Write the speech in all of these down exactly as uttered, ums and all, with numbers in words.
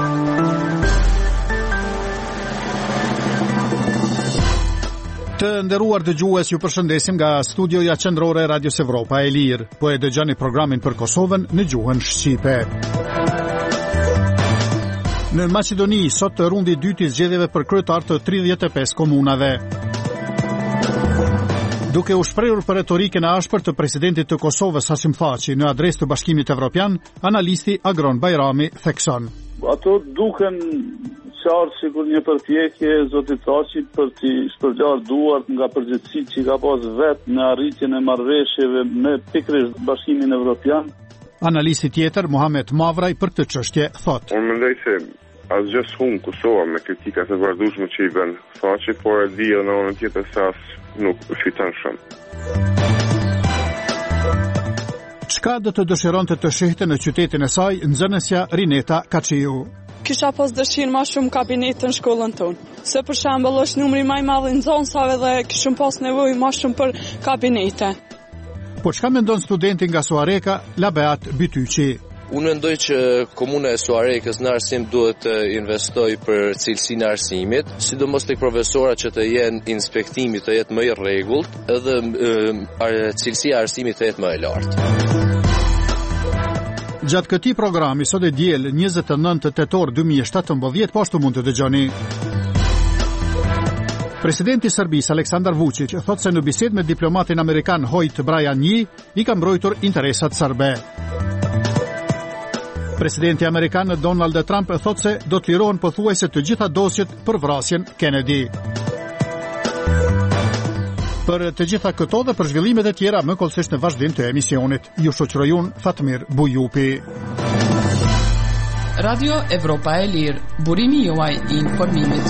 Të nderuar dëgjues, ju përshëndesim nga studioja qendrore e Radios Evropa e Lirë. Po e dëgjoni programin për Kosovën në gjuhën shqipe. Në Maqedoni, sot rundi i dytë i zgjedhjeve për kryetar të tridhjetë e pesë komunave. Duke u shprehur për retorikën e ashpër të presidentit të Kosovës Hasim Thaçi në adresë të Bashkimit Evropian, analisti Agron Bajrami thekson: Ato duken qartë sikur një përpjekje e zotit Thaçi për t'i shpërgjar duart nga përgjegjësitë që ka pas vetë në arritjen e marrëveshjeve me pikërisht Bashkimin Evropian. Analisti tjetër, Muhamet Mavraj, për këtë çështje thotë: Unë mendoj se asgjë s'hum Kosova me kritikat e vazhdueshme që i bën Thaçi, por e di në anën tjetër se as nuk fiton shumë. Çka do të dëshironte të shihte në qytetin e saj nxënësja Rineta Kaçiu? Kisha pas dëshirë ma shumë kabinet në shkollën tonë. Se për shembull është numri më i madh i nxënësave dhe kishim pas nevojë ma shumë për kabinete. Po çka mendon studenti nga Suareka, Labeat Bytyçi? Unë mendoj që komuna e Suarekës në arsim duhet të investoj për cilësinë e arsimit, sidomos tek profesorat që të jenë inspektimi të jetë më i rregullt, edhe cilësia e arsimit të jetë më e lartë. Gjatë këtij programi sot e diel njëzet e nëntë tetor dy mijë e shtatëmbëdhjetë, po ashtu mund të dëgjoni. Presidenti i Serbisë Aleksandar Vučić thotë se në bisedë me diplomatin amerikan Hoyt Bryan-Nyi i ka mbrojtur interesat serbe. Presidenti amerikan Donald Trump thotë se do të lirohen pothuajse të gjitha dosjet për vrasjen Kennedy. Për të gjitha këto dhe për zhvillimet e tjera më kollësisht në vazhdim të emisionit, ju shoqëroj unë Fatmir Bujupi. Radio Evropa e Lirë, burimi juaj i informimit.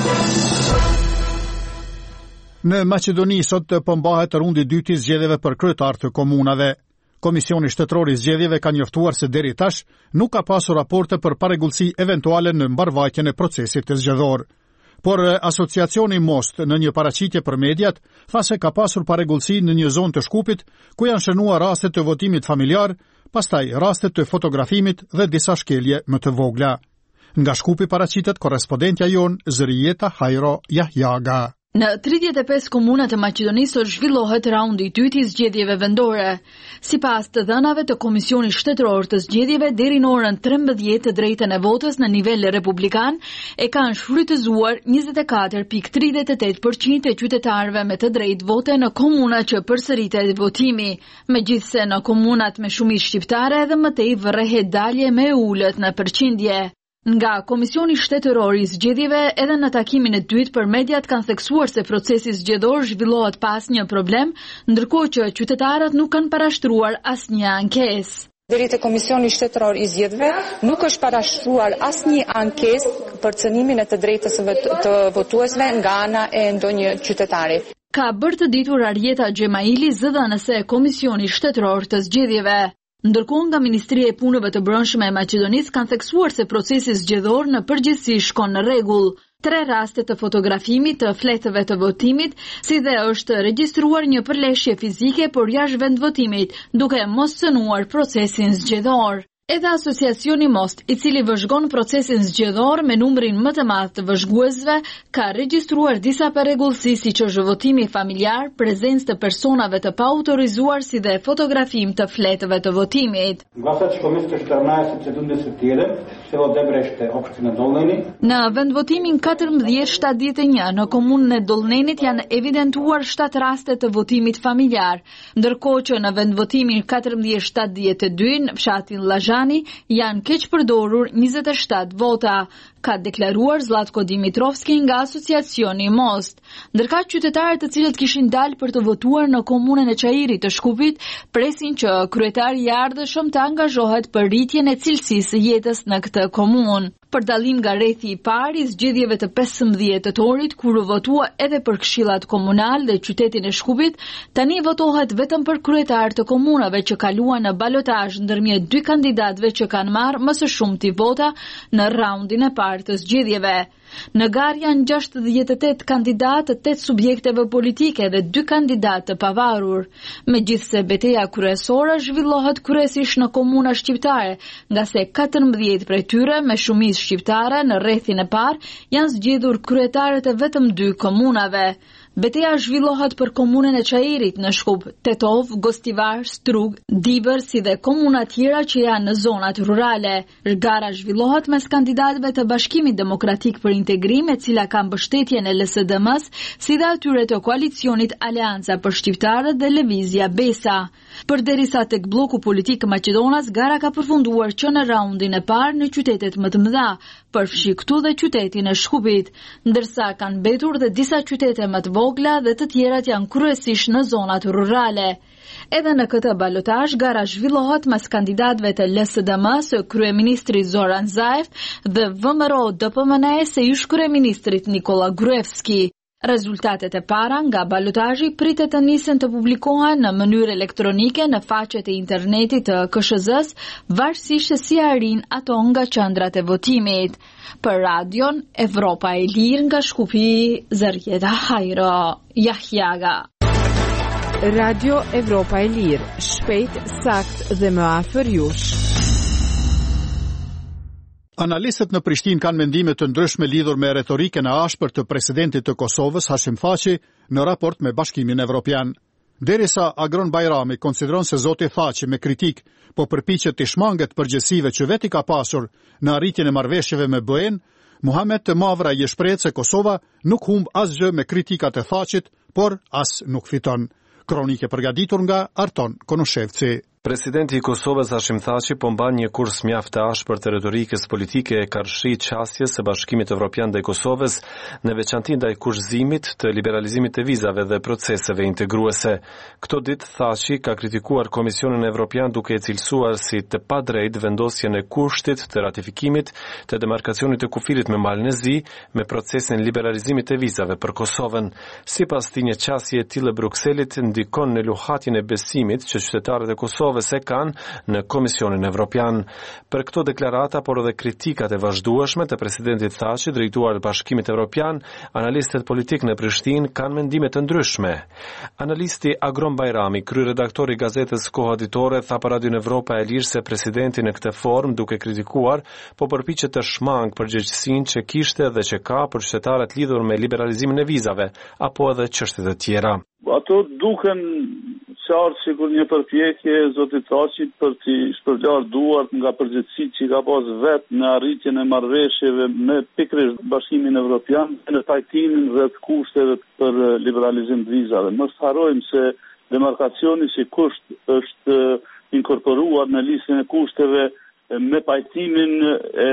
Në Maqedoni sot po mbahet rundi i dytë i zgjedhjeve për kryetar të komunave. Komisioni shtetëror i zgjedhjeve ka njoftuar se deri tash nuk ka pasur raporte për parregullsi eventuale në mbarvajtjen e procesit të zgjedhor. Por asociacioni Most në një paraqitje për mediat tha se ka pasur parregullsi në një zonë të Shkupit ku janë shënuar raste të votimit familjar, pastaj raste të fotografimit dhe disa shkelje më të vogla. Nga Shkupi paraqitet korrespondentja jon Zërijeta Hajro Jahjaga. Në tridhjetë e pesë komuna të Maqedonisë zhvillohet raundi i dytë i zgjedhjeve vendore. Sipas të dhënave të Komisionit Shtetëror të Zgjedhjeve, deri në orën trembëdhjetë të drejtën e votës në nivel republikan e kanë shfrytëzuar njëzet e katër pikë tridhjetë e tetë përqind e qytetarëve me të drejtë vote në komuna që përsëritet votimi, megjithse në komunat me shumicë shqiptare edhe më tej vërrehet dalje me ulët në përqindje. Nga Komisioni Shtetëror i Zgjedhjeve, edhe në takimin e dytë për mediat kanë theksuar se procesi zgjedhor zhvillohet pas një problem, ndërkohë që qytetarët nuk kanë parashtruar asnjë ankesë. Deri te Komisioni Shtetëror i Zgjedhjeve nuk është parashtruar asnjë ankesë për cënimin e të drejtës të votuesve nga ana e ndonjë qytetari. Ka bërë të ditur Arjeta Gjemaili, zëdhënëse e Komisioni Shtetëror të Zgjedhjeve. Ndërkohë nga Ministria e Punëve të Brendshme e Maqedonisë kanë theksuar se procesi zgjedhor në përgjithësi shkon në rregull. Tre raste të fotografimit të fletëve të votimit, si dhe është regjistruar një përleshje fizike por jashtë vendvotimit, duke mos cënuar procesin zgjedhor. Edhe asociacioni Most, i cili vëzhgon procesin zgjedhor me numrin më të madh të vëzhguesve, ka regjistruar disa parregullsi siç është votimi familjar, prezencë të personave të paautorizuar si dhe fotografim të fletëve të votimit. Në vendvotimin katërmbëdhjetë shtatëdhjetë e një në komunën e Dollnenit janë evidentuar shtatë raste të votimit familjar, ndërkohë që në vendvotimin katërmbëdhjetë shtatëdhjetë e dy në fshatin Llazha janë keq përdorur njëzet e shtatë vota, ka deklaruar Zlatko Dimitrovski nga asociacioni Most. Ndërka qytetarët të cilët kishin dalë për të votuar në komunën e Çajirit të Shkupit presin që kryetari i ardhshëm të angazhohet për rritjen e cilësisë së jetës në këtë komunë. Për dallim nga rrethi i parë i zgjedhjeve të pesëmbëdhjetë tetorit, kur u votua edhe për këshillat komunal dhe qytetin e Shkupit, tani votohet vetëm për kryetar të komunave që kaluan në balotazh ndërmjet dy kandidatëve që kanë marrë më së shumti vota në raundin e parë të zgjedhjeve. Në garë janë gjashtëdhjetë e tetë kandidatë të tetë subjekteve politike dhe dy kandidatë të pavarur. Megjithse betejë kryesore zhvillohet kryesisht në komuna shqiptare, nga se katërmbëdhjetë prej tyre me shumicë shqiptare në rrethin e parë janë zgjedhur kryetarët e vetëm dy komunave. Betejë zhvillohet për komunën e Çajirit në Shkup, Tetov, Gostivar, Strug, Dibër, si dhe komuna tjera që janë në zonat rurale. Gara zhvillohet mes kandidatëve të Bashkimit Demokratik për Integrim, e cila ka mbështetjen e L S D M-s, si dhe atyre të koalicionit Aleanca për Shqiptarët dhe Lëvizja Besa. Përderisa tek bloku politik maqedonas, gara ka përfunduar që në raundin e parë në qytetet më të mëdha, përfshi këtu dhe qytetin e Shkupit, ndërsa kanë mbetur dhe disa qytete më të vogla dhe të tjerat janë kryesisht në zonat rurale. Edhe në këtë balotazh gara zhvillohet mes kandidatëve të L S D M-s, kryeministri Zoran Zaev dhe V M R O D P M N-e së ish kryeministrit Nikola Gruevski. Rezultatet e para nga balotazhi pritet të nisen të publikohen në mënyrë elektronike në faqet e internetit të K S Z-s, varësisht se si arrin ato nga qendrat e votimit. Për radion Evropa e Lirë nga Shkupi, Zërjeta Hajro, Jahjaga. Radio Evropa e Lirë, shpejt, sakt dhe më afër jush. Analistët në Prishtinë kanë mendime të ndryshme lidhur me retorikën e ashpër të presidentit të Kosovës Hashim Thaçi në raport me Bashkimin Evropian. Derisa Agron Bajrami konsideron se zoti Thaçi me kritik po përpiqet të shmanget përgjegjësive që veti ka pasur në arritjen e marrëveshjeve me B E-n, Muhamet të Mavra i shpreh se Kosova nuk humb asgjë me kritikat e Thaçit, por as nuk fiton. Kronike përgatitur nga Arton Konoshevci. Presidenti i Kosovës Hashim Thaçi po mban një kurs mjaft të ashpër të retorikës politike e karshi qasjes së Bashkimit Evropian ndaj Kosovës, në veçanti ndaj kushëzimit të liberalizimit të vizave dhe proceseve integruese. Këto ditë Thaçi ka kritikuar Komisionin Evropian duke e cilësuar si të padrejtë vendosjen e kushtit të ratifikimit të demarkacionit të kufirit me Malën e Zi me procesin liberalizimit të vizave për Kosovën. Sipas tij, një qasje e tillë e Brukselit ndikon në luhatjen e besimit që qytetarët e Kosovës se kanë në Komisionin Evropian. Për këto deklarata, por edhe kritikat e vazhdueshme të presidentit Thaçi drejtuar Bashkimit Evropian, analistët politik në Prishtinë kanë mendime të ndryshme. Analisti Agron Bajrami, kryeredaktori i gazetës Koha Ditore, tha për Radion Evropa e Lirë se presidenti në këtë formë, duke kritikuar, po përpiqet të shmang përgjegjësinë që kishte dhe që ka për qytetarët lidhur me liberalizimin e vizave apo edhe çështjet e tjera. Ato duken qartë sikur një përpjekje e zotit Thaçit për t'i shpërlar duart nga përgjegjësitë që ka pas vetë në arritjen e marrëveshjeve me pikërisht Bashkimin Evropian në pajtimin rreth kushteve për liberalizim të vizave. Mos harrojmë se demarkacioni si kusht është inkorporuar në listën e kushteve me pajtimin e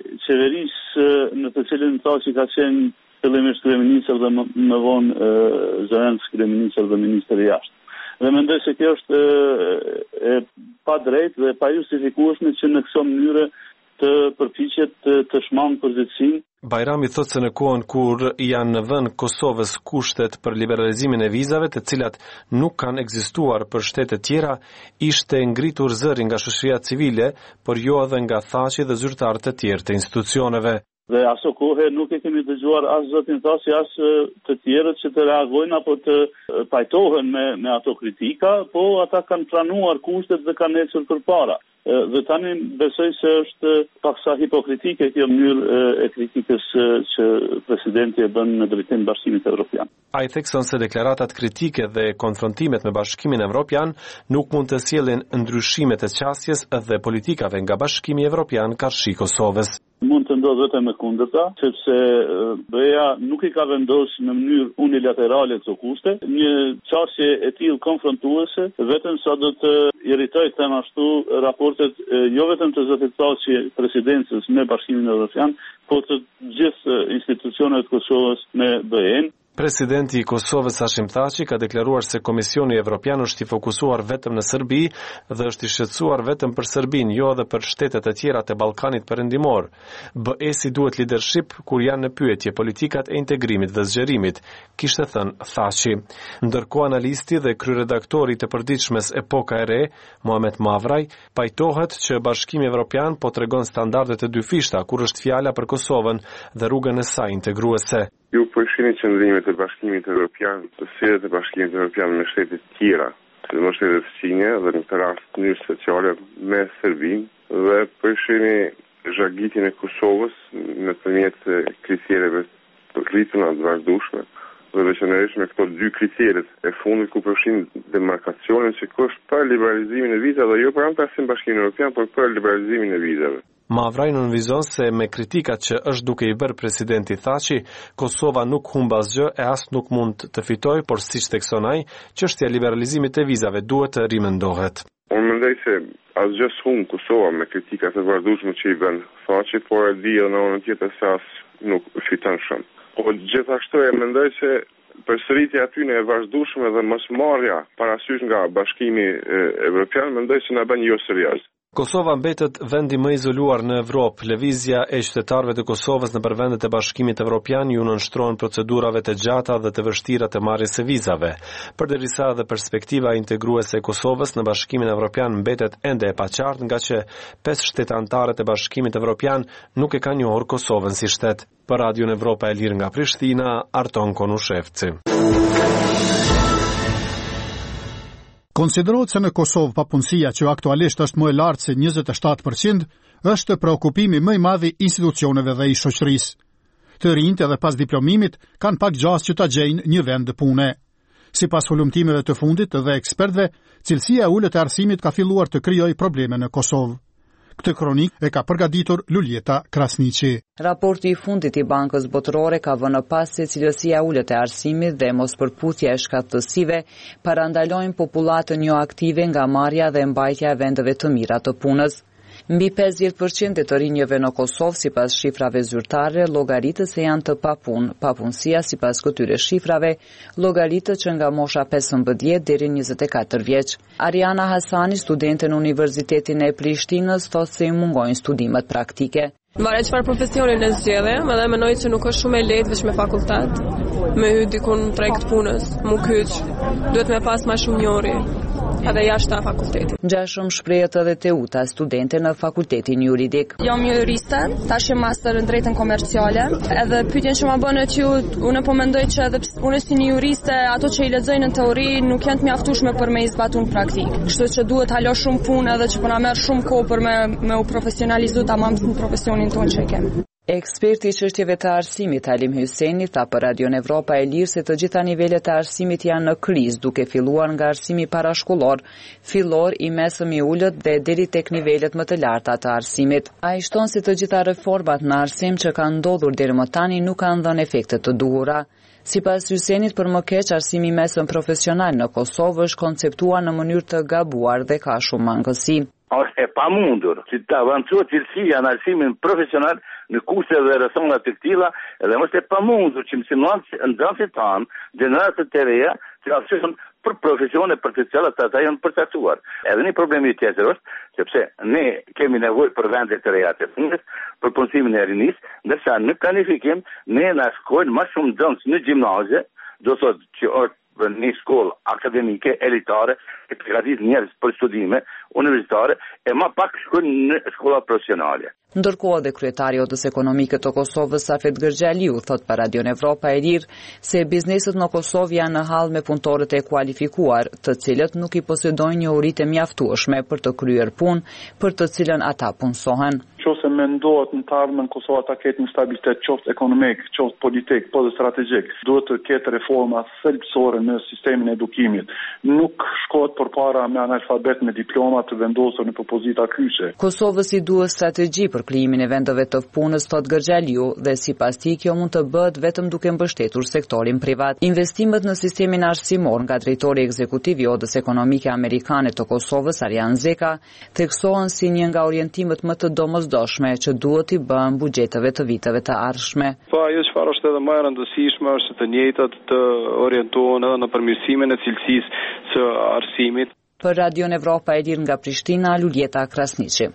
qeverisë në të cilën Thaçi ka qenë fillimisht kryeministër dhe më vonë Zelensky kryeministër dhe ministër i jashtë. Dhe mendoj se kjo është e, e pa drejtë dhe pa justifikueshme që në këtë mënyrë të përpiqet të, të shmang përgjegjësinë. Bajrami thotë se në kohën kur janë në vend Kosovës kushtet për liberalizimin e vizave, të cilat nuk kanë ekzistuar për shtete tjera, ishte ngritur zëri nga shoqëria civile, por jo edhe nga Thaçi dhe zyrtarët e tjerë të institucioneve. Dhe aso kohë nuk e kemi dëgjuar as zotin Thaçi as të tjerët që të reagojnë apo të pajtohen me, me ato kritika, po ata kanë pranuar kushtet dhe kanë ecur përpara. Dhe tani besoj se është paksa hipokritike kjo mënyrë e kritikës që presidenti e bën në drejtim Bashkimit Evropian. Ai thekson se deklaratat kritike dhe konfrontimet me Bashkimin Evropian nuk mund të sjellin ndryshimet e qasjes dhe politikave nga Bashkimi Evropian karshi Kosovës. Mund të ndodhë vetëm e kundërta, sepse B E-ja nuk i ka vendosur në mënyrë unilaterale këto kushte. Një qasje e tillë konfrontuese vetëm sa do të irritoj them ashtu raportet jo vetëm të zotit Thaçi presidencës me Bashkimin Evropian, por të gjithë institucionet Kosovës me B E-n. Presidenti i Kosovës Hashim Thaçi ka deklaruar se Komisioni Evropian është i fokusuar vetëm në Serbi dhe është i shqetësuar vetëm për Serbinë, jo edhe për shtetet e tjera të Ballkanit Perëndimor. B E S-i duhet leadership kur janë në pyetje politikat e integrimit dhe zgjerimit, kishte thënë Thaçi. Ndërkohë analisti dhe kryeredaktori i të përditshmes Epoka e Re, Muhamet Mavraj, pajtohet që Bashkimi Evropian po tregon standardet e dyfishta kur është fjala për Kosovën dhe rrugën e saj integruese. Ju po shihni qëndrimet e Bashkimit Evropian, të sjetet e Bashkimit Evropian me shtetet tjera, si më shtetet fqinje dhe në këtë rast mënyrë sociale me Serbinë, dhe po shihni zhagitjen e Kosovës nëpërmjet kritereve të rrituna të vazhdueshme, dhe veçanërisht me këto dy kriteret e fundit ku përfshin demarkacionin që është për liberalizimin e vizave dhe jo për anëtarësinë në Bashkimin Evropian, por për liberalizimin e vizave. Mavraj nënvizon se me kritikat që është duke i bërë presidenti Thaçi, Kosova nuk humb asgjë e as nuk mund të fitojë, por siç thekson ai, çështja e liberalizimit të vizave duhet të rimendohet. Unë mendoj se asgjë s'humb Kosova me kritikat e vazhdueshme që i bën Thaçi, por e di në anën tjetër se as nuk fiton shumë. Po gjithashtu e mendoj se përsëritja aty në e vazhdueshme dhe mosmarrja parasysh nga Bashkimi Evropian mendoj se na bën jo serioz. Kosova mbetet vendi më izoluar në Evropë. Lëvizja e qytetarëve të Kosovës nëpër vendet e Bashkimit Evropian ju nënshtrohen procedurave të gjata dhe të vështira të marrjes së vizave. Përderisa edhe perspektiva integruese e Kosovës në Bashkimin Evropian mbetet ende e paqartë, nga që pesë shtete anëtare të Bashkimit Evropian nuk e kanë njohur Kosovën si shtet. Për Radion Evropa e Lirë nga Prishtina, Arton Konushevci. Konsiderohet se në Kosovë papunësia që aktualisht është më e lartë se njëzet e shtatë përqind, është preokupimi më i madh i institucioneve dhe i shoqërisë. Të rinjt edhe pas diplomimit kanë pak gjas që ta gjejnë një vend pune. Sipas hulumtimeve të fundit dhe ekspertëve, cilësia e ulët e arsimit ka filluar të krijojë probleme në Kosovë. Këtë kronik e ka përgatitur Luljeta Krasniqi. Raporti i fundit i Bankës Botërore ka vënë pas se cilësia e ulët e arsimit dhe mospërputhja e shkattësive parandalojnë popullatën jo aktive nga marrja dhe mbajtja e vendeve të mira të punës. Mbi pesëdhjetë përqind të rinjve në Kosovë, sipas shifrave zyrtare, llogaritës se janë të papunë. Papunësia, sipas këtyre shifrave, llogaritet që nga mosha pesëmbëdhjetë deri në njëzet e katër vjeç. Ariana Hasani, studente në Universitetin e Prishtinës, thotë se i mungojnë studimet praktike. Varet çfarë profesionin e zgjedhë, edhe mendoj që nuk është shumë e lehtë vetëm me fakultet, me hy dikun treg të punës, mu kyç, duhet me pas më shumë njohuri, edhe jashtë fakultetit. Ngjashëm shprehet edhe Teuta, studente në fakultetin juridik. Jam juriste, tash jam master në drejtën komerciale, edhe pyetjen që më bën aty, unë po mendoj që edhe unë si një juriste, ato që i lexojnë në teori nuk janë të mjaftueshme për me i zbatuar në praktik. Kështu që duhet halo shumë punë edhe që po na merr shumë kohë për me me u profesionalizuar tamam në profesionin tonë që kemi. Eksperti i çështjeve të arsimit Halim Hyseni tha për Radion Evropa e Lirë se të gjitha nivelet e arsimit janë në krizë, duke filluar nga arsimi parashkollor, fillor, i mesëm, i ulët dhe deri tek nivelet më të larta të arsimit. Ai shton se të gjitha reformat në arsim që kanë ndodhur deri më tani nuk kanë dhënë efekte të duhura. Sipas Hysenit, për më keq, arsimi i mesëm profesional në Kosovë është konceptuar në mënyrë të gabuar dhe ka shumë mangësi. Është e pamundur që të avancohet cilësia në arsimin profesional në kurse dhe rrethona të këtilla, edhe është e pamundur që mësimdhënësit tanë, gjeneratët e reja, të arsyeshëm për profesione për të cilat ata janë përcaktuar. Edhe një problem i tjetër është sepse ne kemi nevojë për vende të reja të punës, për punësimin e rinisë, ndërsa në planifikim ne na shkojnë më shumë nxënës në gjimnaze, do thotë që është një shkollë akademike, elitare, e përgatit njerëz për studime universitare, e ma pak shkojnë në shkolla profesionale. Ndërkohë dhe kryetari i Odës Ekonomike të Kosovës Safet Gërgjaliu thot për Radion Evropa e Lirë se bizneset në Kosovë janë në hall me punëtorët e kualifikuar, të cilët nuk i posedojnë njohuritë mjaftueshme për të kryer punë për të cilën ata punësohen. Qofse mendohet në të ardhmen Kosova ta ketë një stabilitet qoftë ekonomik, qoftë politik, po dhe strategjik, duhet të ketë reforma thelbësore në sistemin e edukimit. Nuk shkohet përpara me analfabet me diploma të vendosur në pozita kyçe. Kosovës i duhet strategji për krijimin e vendeve të punës, thot Gërxhaliu, dhe sipas tij kjo mund të bëhet vetëm duke mbështetur sektorin privat. Investimet në sistemin arsimor nga drejtori ekzekutiv i Odës Ekonomike Amerikane të Kosovës, Arjan Zeka, theksohen si një nga orientimet më të domosdoshme që duhet i bën buxheteve të viteve të ardhshme. Po ajo çfarë është edhe më e rëndësishme është të njëjtat të orientohen edhe në përmirësimin e cilësisë së arsimit. Për Radio Evropa e Lir nga Prishtina, Luljeta Krasniqi.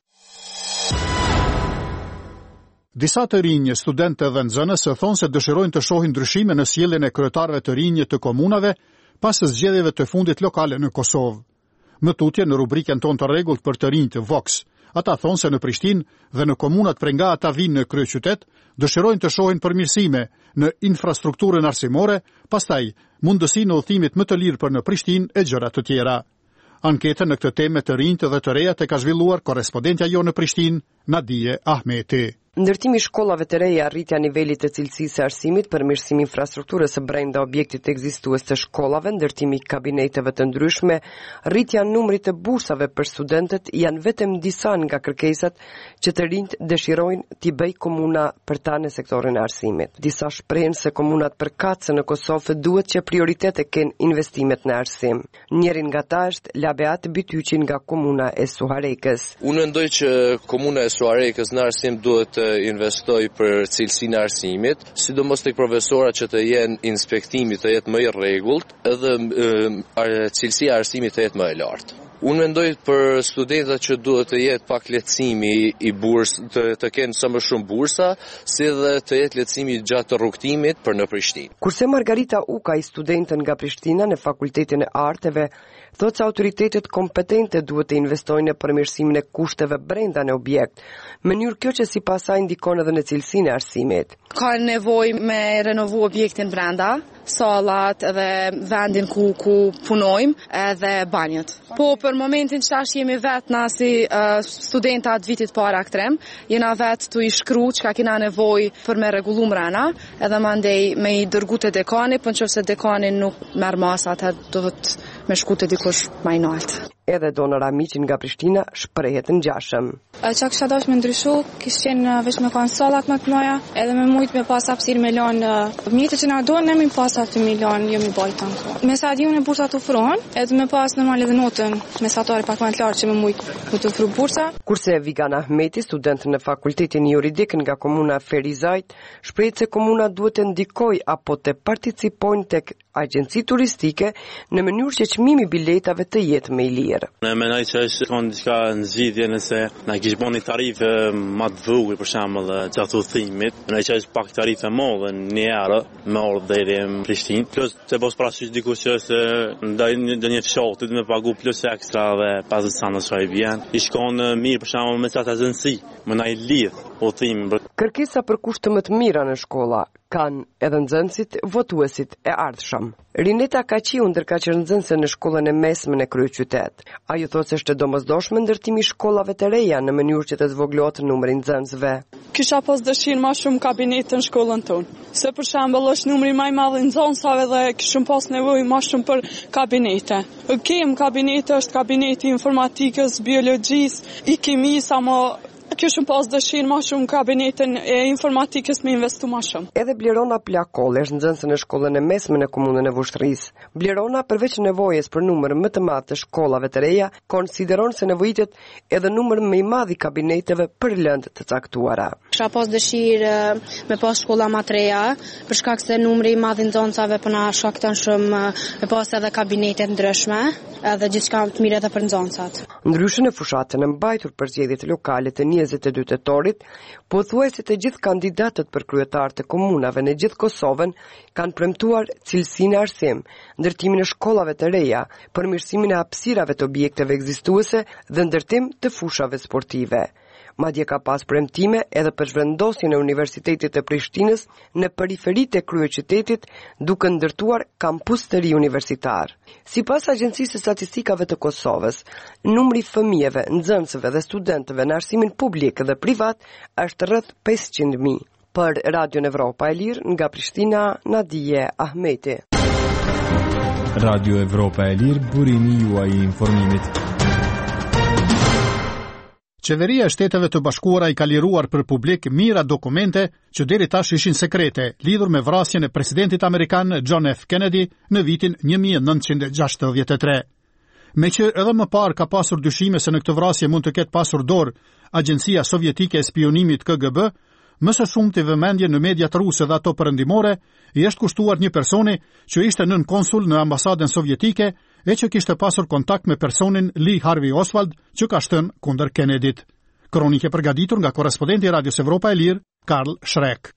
Disa të rinj, studentë dhe nxënës thonë se dëshirojnë të shohin ndryshime në sjelljen e kryetarëve të rinj të komunave pas zgjedhjeve të fundit lokale në Kosovë. Më tutje në rubrikën tonë të rregullt për të rinjt Vox, ata thonë se në Prishtinë dhe në komunat prej nga ata vinë në kryeqytet, dëshirojnë të shohin përmirësime në infrastrukturën arsimore, pastaj mundësi në udhëtimit më të lirë për në Prishtinë e gjëra të tjera. Anketën në këtë temë të rinjt dhe të rejat e ka zhvilluar korrespondentja jo në Prishtinë, Nadije Ahmeti. Ndërtimi i shkollave të reja, rritja nivelit të cilësisë së arsimit, përmirësimi i infrastrukturës së brenda objektit ekzistues të shkollave, ndërtimi i kabineteve të ndryshme, rritja e numrit të bursave për studentët janë vetëm disa nga kërkesat që të rinjt dëshirojnë t'i bëj komuna për ta në sektorin e arsimit. Disa shprehen se komunat përkatëse në Kosovë duhet që prioritet e kenë investimet në arsim. Njëri nga ta është Labeat Bytyqi nga komuna e Suharekës. Unë mendoj që komuna e Suharekës në arsim duhet të investoj për cilësinë e arsimit, sidomos tek profesorat që të jenë inspektimi të jetë më i rregullt, edhe cilësia e arsimit të jetë më e lartë. Unë mendoj për studentët që duhet të jetë pak lehtësimi i burs, të, të kenë sa më shumë bursa, si dhe të jetë lehtësimi gjatë rrugtimit për në Prishtinë. Kurse Margarita Uka, i studentën nga Prishtina në Fakultetin e Arteve, thotë se autoritetet kompetente duhet të investojnë në përmirësimin e kushteve brenda në objekt, mënyrë kjo që sipas saj ndikon edhe në cilësinë e arsimit. Ka nevojë me renovu objektin brenda, sallat edhe vendin ku ku punojmë edhe banjët. Po për momentin që tash jemi vetë na si uh, studenta të vitit para këtrem, jena vetë të i shkru që ka kina nevoj për me regullu mrena, edhe mandej me i dërgu të dekani, për në qëfë se dekani nuk merë masa, atë do të me shku të dikush ma i naltë. Edhe Donor Amiqi nga Prishtina shprehet ngjashëm. Çka kisha dashur me ndryshu, kishte qenë veç me kanë sallat më të mëdha, edhe me mujt me pas hapësirë me lënë mjetet që na duan, ne më pas aty me lënë, jo më bajtan. Me sa diun e bursat ofrohen, edhe me pas normal edhe notën mesatare pak më të lartë që me mujt me të ofruar bursa. Kurse Vigan Ahmeti, student në Fakultetin Juridik nga komuna Ferizajt, shprehet se komuna duhet të ndikojë apo të participojnë tek agjenci turistike në mënyrë që çmimi i biletave të jetë më i lirë. Ne mendoj që është kanë diçka në zgjidhje nëse na kish bëni tarifë më të vogël për shembull gjatë udhëtimit, mendoj që është pak tarifë më dhe një herë më orë deri në Prishtinë. Plus se bos parasysh dikush që se ndaj një fshatit me pagu plus ekstra dhe pesëdhjetë sa në çfarë vjen. I shkon mirë për shembull me çfarë agenci, më na i lidh udhëtimin. Kërkesa për kushte më të mira në shkolla kanë edhe nxënësit, votuesit e ardhshëm. Rineta Kaqiu ndërka që nxënëse në shkollën e mesme në kryeqytet. Ajo thotë se është domosdoshme ndërtimi i shkollave të reja në mënyrë që të zvoglohet numri i nxënësve. Kisha pas dëshirë ma shumë kabinet në shkollën tonë. Se për shembull është numri më i madh i nxënësave dhe kishim pas nevojë ma shumë për kabinete. Kem kabinete, është kabineti informatikës, biologjisë, i kimisë, ama kishim pas dëshirë ma shumë kabinetin e informatikës me investu ma shumë. Edhe Blerona Plakoll është nxënëse në shkollën e mesme në komunën e Vushtrrisë. Blerona, përveç nevojës për numër më të madh të shkollave të reja, konsideron se nevojitet edhe numër më i madh i kabineteve për lëndë të caktuara. Kisha pas dëshirë me pas shkolla më të reja, për shkak se numri i madh i nxënësave po na shkakton shumë me pas edhe kabinete ndryshme, edhe gjithçka të mirë edhe për nxënësat. Ndryshe në fushatën e mbajtur për zgjedhjet lokale të njëzet e dy tetorit, pothuajse të gjithë kandidatët për kryetar të komunave në gjithë Kosovën kanë premtuar cilësinë e arsim, ndërtimin e shkollave të reja, përmirësimin e hapësirave të objekteve ekzistuese dhe ndërtim të fushave sportive. Madje ka pas premtime edhe për zhvendosjen e Universitetit të Prishtinës në periferitë e kryeqytetit, duke ndërtuar kampus të ri universitar. Sipas Agjencisë së Statistikave të Kosovës, numri i fëmijëve, nxënësve dhe studentëve në arsimin publik dhe privat është rreth pesëqind mijë. Për Radio Evropa e Lirë nga Prishtina, Nadije Ahmeti. Radio Evropa e Lirë, burimi juaj i informimit. Qeveria e Shteteve të Bashkuara i ka liruar për publik mijëra dokumente që deri tash ishin sekrete, lidhur me vrasjen e presidentit amerikan John F. Kennedy në vitin një mijë e nëntëqind e gjashtëdhjetë e tre. Me që edhe më parë ka pasur dyshime se në këtë vrasje mund të ketë pasur dorë Agjencia Sovjetike e Spionimit K G B, më së shumti vëmendje në mediat ruse dhe ato perëndimore i është kushtuar një personi që ishte nën konsul në ambasadën sovjetike e që kishte pasur kontakt me personin Lee Harvey Oswald që ka shtënë kundër Kennedyt. Kronike përgatitur nga korrespondenti i Radios Evropa e Lirë, Karl Schrek.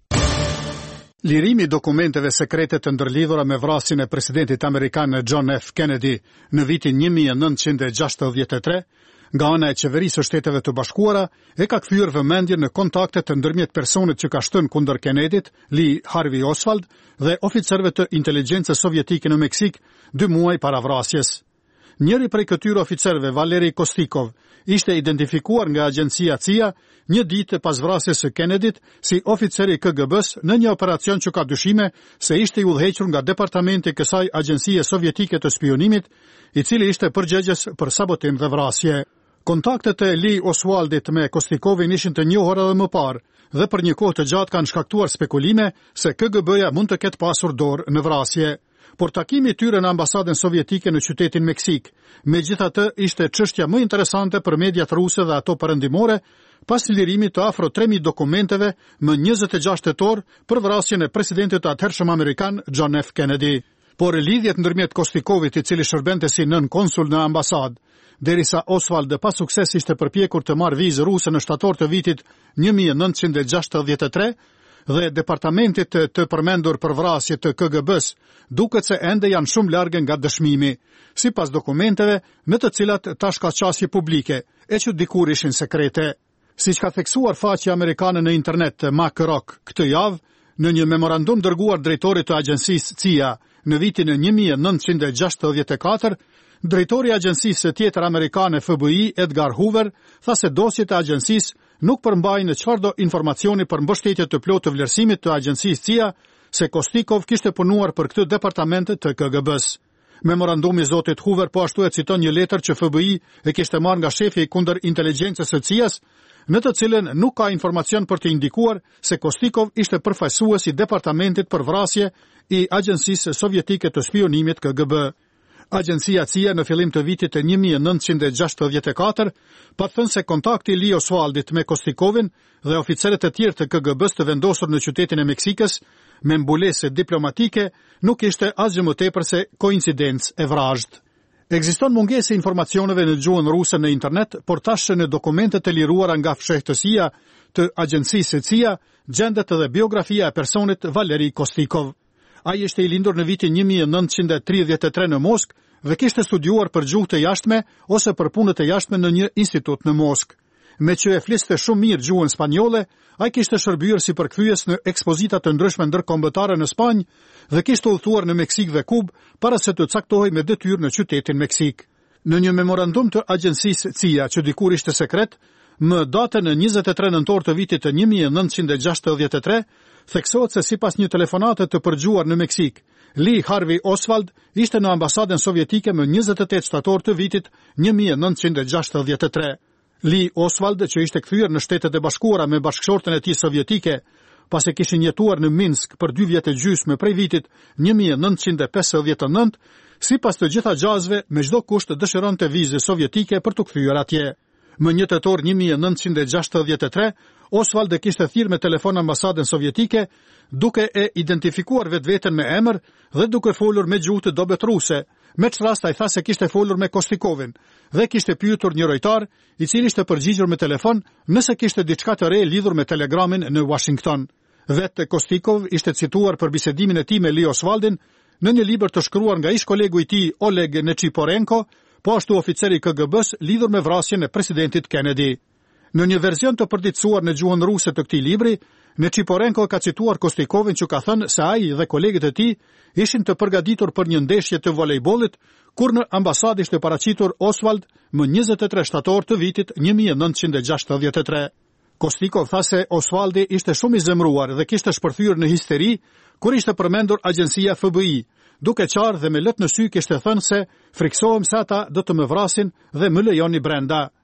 Lirimi i dokumenteve sekrete të ndërlidhura me vrasjen e presidentit amerikan John F. Kennedy në vitin një mijë e nëntëqind e gjashtëdhjetë e tre nga ana e Qeverisë së Shteteve të Bashkuara e ka kthyer vëmendjen në kontaktet të ndërmjet personit që ka shtënë kundër Kennedyt, Lee Harvey Oswald, dhe oficerëve të inteligjencës sovjetike në Meksik dy muaj para vrasjes. Njëri prej këtyre oficerëve, Valeri Kostikov, ishte identifikuar nga agjencia C I A një ditë pas vrasjes së Kennedyt si oficer i K G B-s në një operacion që ka dyshime se ishte i udhëhequr nga departamenti i kësaj agjencie sovjetike të spionimit, i cili ishte përgjegjës për sabotim dhe vrasje. Kontaktet e Lee Oswaldit me Kostikovin ishin të njohur edhe më parë dhe për një kohë të gjatë kanë shkaktuar spekulime se K G B-ja mund të ketë pasur dorë në vrasje. Por takimi i tyre në ambasadën sovjetike në qytetin Meksik, megjithatë ishte çështja më interesante për mediat ruse dhe ato perëndimore, pas lirimit të afro tre mijë dokumenteve më njëzet e gjashtë tetor për vrasjen e presidentit të atëhershëm amerikan John F. Kennedy. Por lidhjet ndërmjet Kostikovit, i cili shërbente si nën konsul në ambasadë, derisa Oswald pa sukses ishte përpjekur të marrë vizë ruse në shtator të vitit një mijë e nëntëqind e gjashtëdhjetë e tre, dhe departamentit të përmendur për vrasje të K G B-s duket se ende janë shumë largë nga dëshmimi, sipas dokumenteve në të cilat tash ka qasje publike, e që dikur ishin sekrete. Siç ka theksuar faqja amerikane në internet MacRock këtë javë, në një memorandum dërguar drejtorit të agjencisë C I A në vitin e një mijë e nëntëqind e gjashtëdhjetë e katër, drejtori i agjencisë tjetër amerikane F B I, Edgar Hoover, tha se dosjet e agjencisë nuk përmbajnë çfarëdo informacioni për mbështetje të plotë të vlerësimit të agjencisë C I A se Kostikov kishte punuar për këtë departament të K G B-s. Memorandumi i zotit Hoover po ashtu e citon një letër që F B I e kishte marrë nga shefi i kundër inteligjencës së C I A-s, në të cilën nuk ka informacion për të indikuar se Kostikov ishte përfaqësues i departamentit për vrasje i agjencisë sovjetike të spionimit K G B. Agjencia C I A në fillim të vitit e një mijë e nëntëqind e gjashtëdhjetë e katër pa thënë se kontakti i Lee Oswaldit me Kostikovin dhe oficerët e tjerë të K G B-s të vendosur në qytetin e Meksikës me mbulesë diplomatike nuk ishte asgjë më tepër se koincidencë e vrazhd. Ekziston mungesë informacioneve në gjuhën ruse në internet, por tash në dokumentet e liruara nga fshehtësia të agjencisë C I A gjendet edhe biografia e personit Valeri Kostikov. Ai ishte i lindur në vitin një mijë e nëntëqind e tridhjetë e tre në Moskë dhe kishte studiuar për gjuhë të jashtme ose për punët e jashtme në një institut në Moskë. Me që e fliste shumë mirë gjuhën spanjolle, ai kishte shërbyer si përkthyes në ekspozita të ndryshme ndërkombëtare në Spanjë dhe kishte udhëtuar në Meksik dhe Kubë para se të caktohej me detyrë në qytetin Meksik. Në një memorandum të agjencisë C I A që dikur ishte sekret, më datën e njëzet e tre nëntor të vitit të një mijë e nëntëqind e gjashtëdhjetë e tre, theksohet se sipas një telefonate të përgjuar në Meksik, Lee Harvey Oswald ishte në ambasadën sovjetike më njëzet e tetë shtator të vitit një mijë e nëntëqind e gjashtëdhjetë e tre. Lee Oswald, që ishte kthyer në Shtetet e Bashkuara me bashkëshorten e tij sovjetike, pas e kishin jetuar në Minsk për dy vjet e gjysmë prej vitit një mijë e nëntëqind e pesëdhjetë e nëntë, sipas të gjitha gjasve me çdo kusht dëshironte vizë sovjetike për të kthyer atje. Më një tetor një mijë e nëntëqind e gjashtëdhjetë e tre, Oswald e kishte thirrë me telefon ambasadën sovjetike, duke e identifikuar vetveten me emër dhe duke folur me gjuhë të dobët ruse. Me çfarë rast ai tha se kishte folur me Kostikovin dhe kishte pyetur një lojtar, i cili ishte përgjigjur me telefon nëse kishte diçka të re lidhur me telegramin në Washington. Vetë Kostikov ishte cituar për bisedimin e tij me Lee Oswaldin në një libër të shkruar nga ish kolegu i tij Oleg Nechiporenko, po ashtu oficeri i K G B-s lidhur me vrasjen e presidentit Kennedy. Në një version të përditësuar në gjuhën ruse të këtij libri, Nechiporenko ka cituar Kostikovin që ka thënë se ai dhe kolegët e tij ishin të përgatitur për një ndeshje të volejbollit kur në ambasadë ishte paraqitur Oswald më njëzet e tre shtator të vitit një mijë e nëntëqind e gjashtëdhjetë e tre. Kostikov tha se Oswaldi ishte shumë i zemruar dhe kishte shpërthyer në histeri kur ishte përmendur agjencia F B I, duke qarë dhe me lët në sy kishte thënë se friksohem se ata do të më vrasin dhe më lejoni brenda.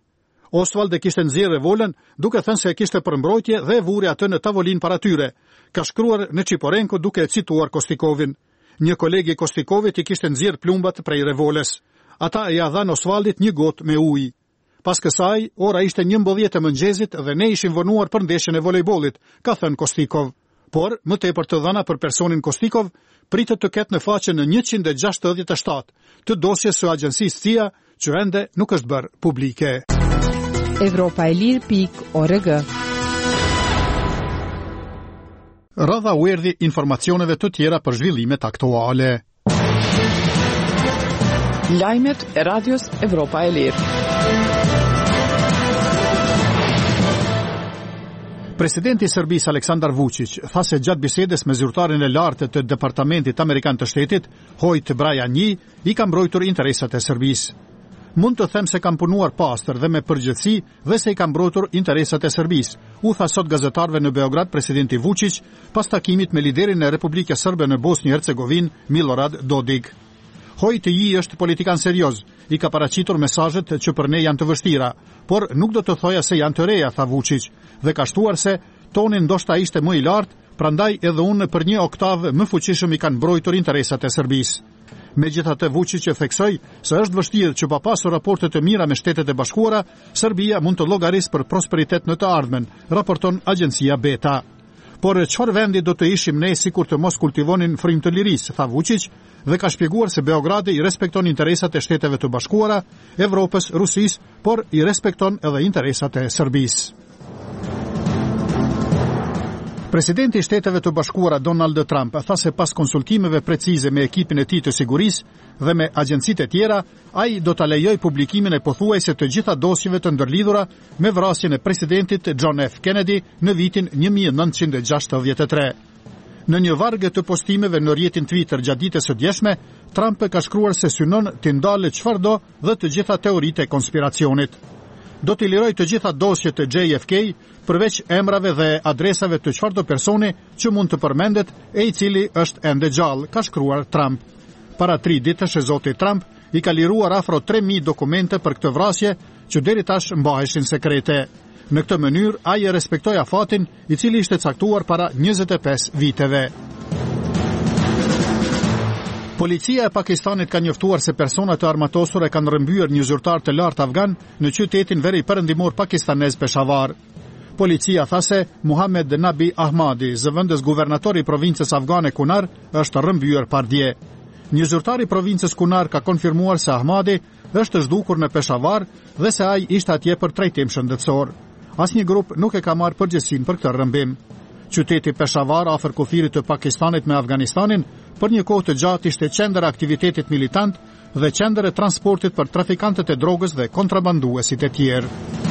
Oswald e kishte nxjerrë revolën, duke thënë se e kishte për mbrojtje dhe vuri atë në tavolinë para tyre, ka shkruar në Qiporenko duke cituar Kostikovin. Një kolegi i Kostikovit i kishte nxjerrë plumbat prej revolës. Ata ja dhanë Oswaldit një gotë me ujë. Pas kësaj, ora ishte njëmbëdhjetë e mëngjesit dhe ne ishim vonuar për ndeshjen e volejbollit, ka thënë Kostikov. Por, më tepër të dhëna për personin Kostikov, pritet të ketë në faqen në njëqind e gjashtëdhjetë e shtatë të dosjes së agjencisë C I A, që ende nuk është bërë publike. Evropa e Lirë pikë org. Radha u erdhi informacioneve të tjera për zhvillimet aktuale. Lajmet e radios Evropa e Lirë. Presidenti i Serbisë Aleksandar Vučić tha se gjatë bisedës me zyrtarin e lartë të Departamentit Amerikan të Shtetit, Hojt Brajani, i ka mbrojtur interesat e Serbisë. Mund të them se kam punuar pastër dhe me përgjithësi dhe se i kam mbrojtur interesat e Serbisë, u tha sot gazetarëve në Beograd presidenti Vučić pas takimit me liderin e Republikës Serbe në Bosnjë Hercegovinë, Milorad Dodik. Hojt i është politikan serioz, i ka paraqitur mesazhet që për ne janë të vështira, por nuk do të thoja se janë të reja, tha Vučić, dhe ka shtuar se toni ndoshta ishte më i lartë, prandaj edhe unë për një oktavë më fuqishëm i kanë mbrojtur interesat e Serbisë. Megjithatë Vučić e theksoi se është vështirë që pa pasur raporte të mira me Shtetet e Bashkuara, Serbia mund të llogarisë për prosperitet në të ardhmen, raporton agjencia Beta. Por çfarë vendi do të ishim ne sikur të mos kultivonin frymë të lirisë, tha Vučić, dhe ka shpjeguar se Beogradi i respekton interesat e Shteteve të Bashkuara, Evropës, Rusisë, por i respekton edhe interesat e Serbisë. Presidenti i Shteteve të Bashkuara Donald Trump tha se pas konsultimeve precize me ekipin e tij të sigurisë dhe me agjencitë e tjera, ai do ta lejojë publikimin e pothuajse të gjitha dosjeve të ndërlidhura me vrasjen e presidentit John F. Kennedy në vitin një mijë e nëntëqind e gjashtëdhjetë e tre. Në një vargë të postimeve në rrjetin Twitter gjatë ditës së djeshme, Trump ka shkruar se synon të ndalë çfarëdo dhe të gjitha teoritë e konspiracionit. Do t'i liroj të gjitha dosjet të J F K, përveç emrave dhe adresave të çfarëdo personi që mund të përmendet e i cili është ende gjallë, ka shkruar Trump. Para tri ditësh zoti Trump i ka liruar afro tre mijë dokumente për këtë vrasje që deri tash mbaheshin sekrete. Në këtë mënyrë ai e respektoi afatin i cili ishte caktuar para njëzet e pesë viteve. Policia e Pakistanit ka njoftuar se persona të armatosur e kanë rrëmbyer një zyrtar të lartë afgan në qytetin veri perëndimor pakistanez Peshawar. Policia tha se Muhammed Nabi Ahmadi, zëvendës guvernatori i provincës afgane Kunar, është rrëmbyer pardje. Një zyrtar i provincës Kunar ka konfirmuar se Ahmadi është zhdukur në Peshawar dhe se ai ishte atje për trajtim shëndetësor. Asnjë grup nuk e ka marrë përgjegjësinë për këtë rrëmbim. Qyteti Peshawar afër kufirit të Pakistanit me Afganistanin për një kohë të gjatë ishte qendër e aktivitetit militant dhe qendër e transportit për trafikantët e drogës dhe kontrabanduesit e tjerë.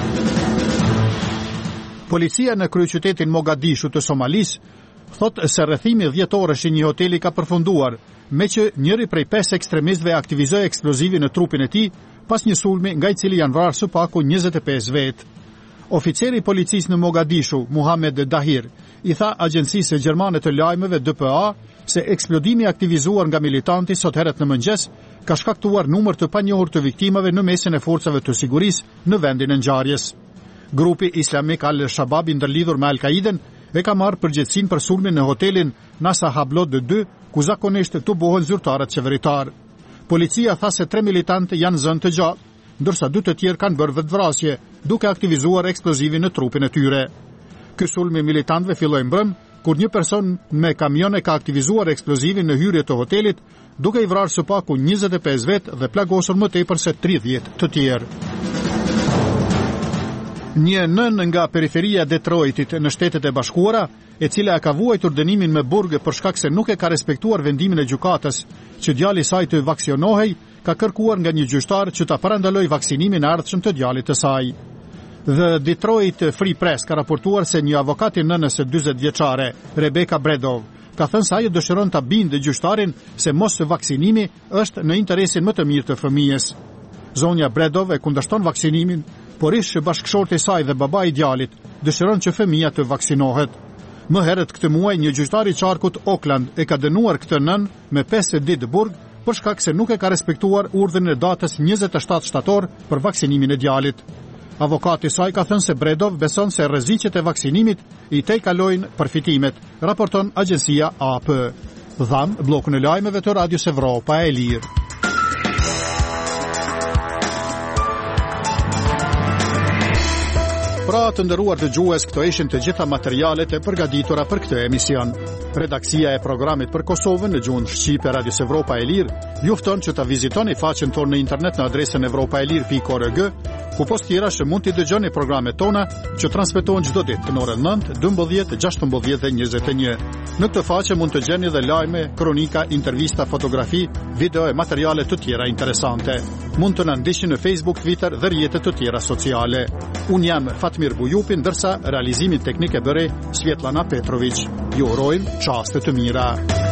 Policia në kryeqytetin Mogadishu të Somalis thotë se rrethimi dhjetorësh i një hoteli ka përfunduar, me që njëri prej pesë ekstremistëve aktivizoi eksplozivi në trupin e tij pas një sulmi nga i cili janë vrarë së paku njëzet e pesë vetë. Oficeri i policisë në Mogadishu, Muhammed Dahir, i tha agjencisë gjermane të lajmeve D P A se eksplodimi aktivizuar nga militanti sot herët në mëngjes ka shkaktuar numër të panjohur të viktimave në mesin e forcave të sigurisë në vendin e ngjarjes. Grupi islamik Al-Shabaab i ndërlidhur me Al-Qaiden e ka marrë përgjegjësinë për sulmin në hotelin Nasa Hablod dy, ku zakonisht të bohen zyrtarët qeveritar. Policia tha se tre militantë janë zënë të gjatë, ndërsa dy të tjerë kanë bërë vetvrasje, duke aktivizuar eksplozivin në trupin e tyre. Ky sulm i militantëve filloi mbrëm, kur një person me kamion e ka aktivizuar eksplozivin në hyrje të hotelit, duke i vrarë së paku njëzet e pesë vetë dhe plagosur më tepër se tridhjetë të tjerë. Një nën nga periferia e Detroitit në Shtetet e Bashkuara, e cila ka vuajtur dënimin me burg për shkak se nuk e ka respektuar vendimin e gjykatës që djali i saj të vaksinohej, ka kërkuar nga një gjyqtar që ta parandalojë vaksinimin e ardhshëm të djalit të saj. The Detroit Free Press ka raportuar se një avokat i nënës së dyzet vjeçare, Rebecca Bredov, ka thënë se ajo dëshiron ta bindë gjyqtarin se mos vaksinimi është në interesin më të mirë të fëmijës. Zonja Bredov e kundërshton vaksinimin, por ish bashkëshorti i saj dhe babai i djalit dëshiron që fëmia të vaksinohet. Më herët këtë muaj një gjyqtar i qarkut Oakland e ka dënuar këtë nën me pesë ditë burg për shkak se nuk e ka respektuar urdhrin e datës njëzet e shtatë shtator për vaksinimin e djalit. Avokati saj ka thënë se Bredov beson se rreziqet e vaksinimit i tejkalojnë përfitimet, raporton agjencia A P. Dham, blokun e lajmeve të Radios Evropa e Lirë. Pra të ndëruar të gjues, këto ishin të gjitha materialet e përgatitura për këtë emision. Redaksia e programit për Kosovën në gjuhën shqipe Radios Evropa e Lirë ju fton që ta vizitoni faqen tonë në internet në adresën evropaelir pikë org, ku post tjera që mund t'i dëgjoni programet tona që transmetohen çdo ditë në orën nëntë, dymbëdhjetë, gjashtëmbëdhjetë dhe njëzet e një. Në këtë faqe mund të gjeni dhe lajme, kronika, intervista, fotografi, video e materiale të tjera interesante. Mund të na ndiqni në Facebook, Twitter dhe rrjetet të tjera sociale. Unë jam Fatmir Bujupi, ndërsa realizimin teknik e bëri Svetlana Petrović. Ju urojmë çaste të mira.